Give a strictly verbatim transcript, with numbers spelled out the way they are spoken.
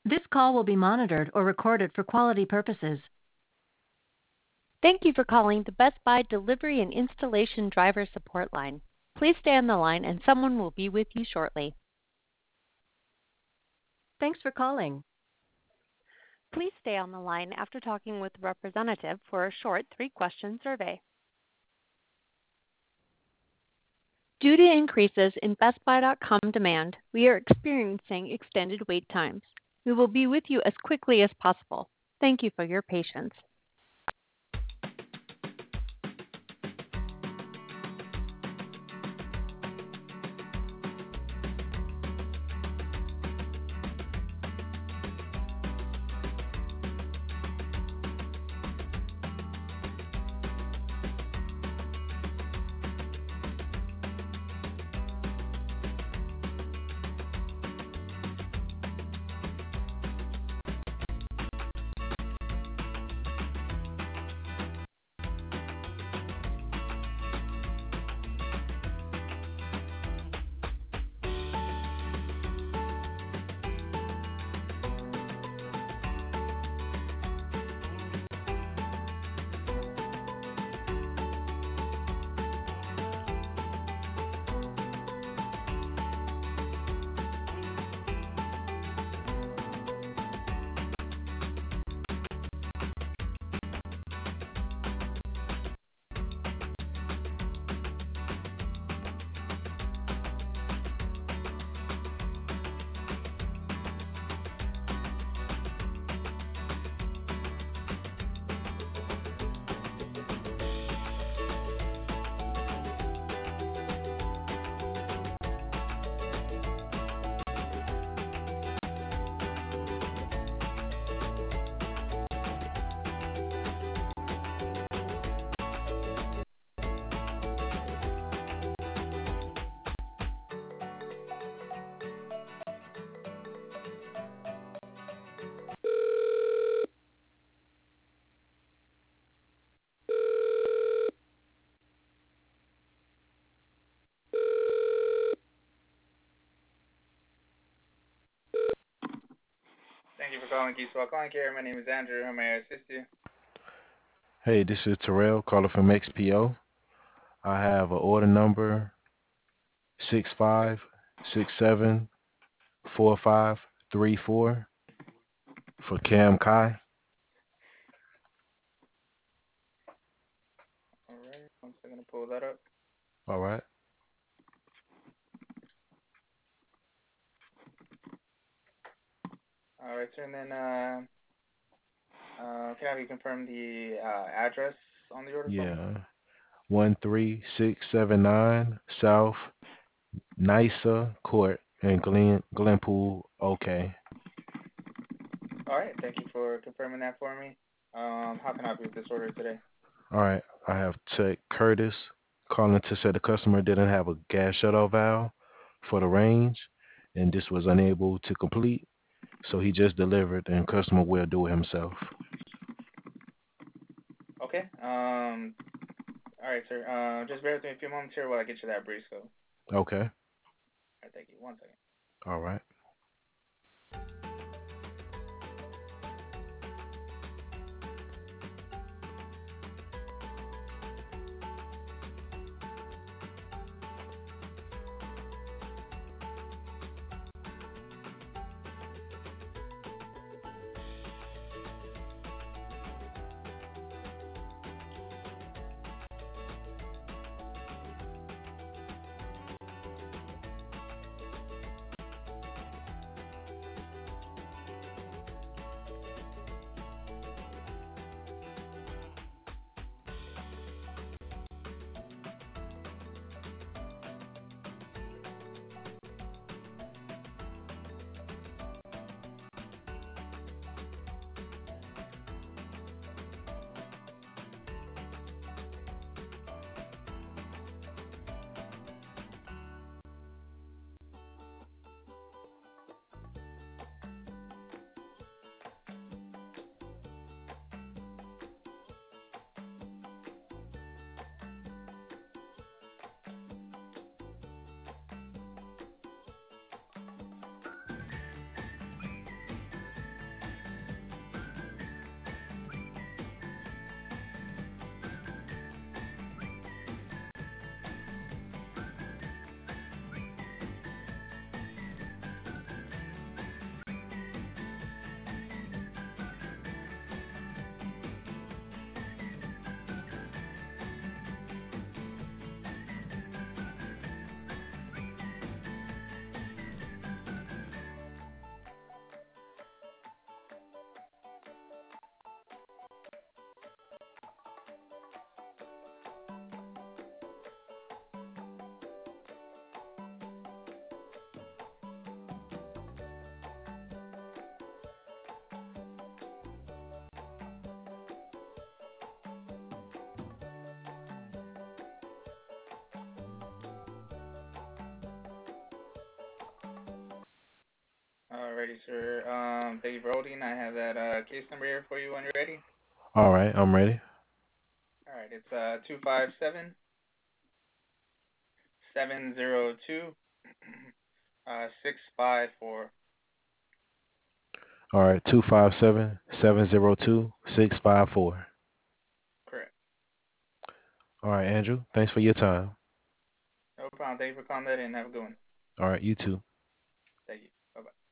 This call will be monitored or recorded for quality purposes. Thank you for calling the Best Buy Delivery and Installation Driver Support Line. Please stay on the line and someone will be with you shortly. Thanks for calling. Please stay on the line after talking with a representative for a short three-question survey. Due to increases in Best Buy dot com demand, we are experiencing extended wait times. We will be with you as quickly as possible. Thank you for your patience. Thank you for calling Keyswell Calling Care. My name is Andrew. How may I assist you? Hey, this is Terrell calling from X P O. I have an order number six five six seven four five three four for Cam Kai. All right, one second to pull that up. All right. All right, sir. And then, uh, uh, can I have you confirm the uh, address on the order for me? Yeah. One three six seven nine South Nysa Court in Glen Glenpool. Okay. All right, thank you for confirming that for me. Um, how can I help you with this order today? All right. I have Tech Curtis calling to say the customer didn't have a gas shutoff valve for the range, and this was unable to complete. So he just delivered, and customer will do it himself. Okay. Um. All right, sir. Uh, just bear with me a few moments here while I get you that brief code. Okay. All right, thank you. One second. All right. Alrighty, sir. Um, thank you for holding. I have that uh, case number here for you when you're ready. All right, I'm ready. All right, it's uh two five seven seven zero two uh six five four. All right, two five seven seven zero two six five four. Correct. All right, Andrew. Thanks for your time. No problem. Thank you for calling that in. Have a good one. All right, you too. Thank you. Bye bye.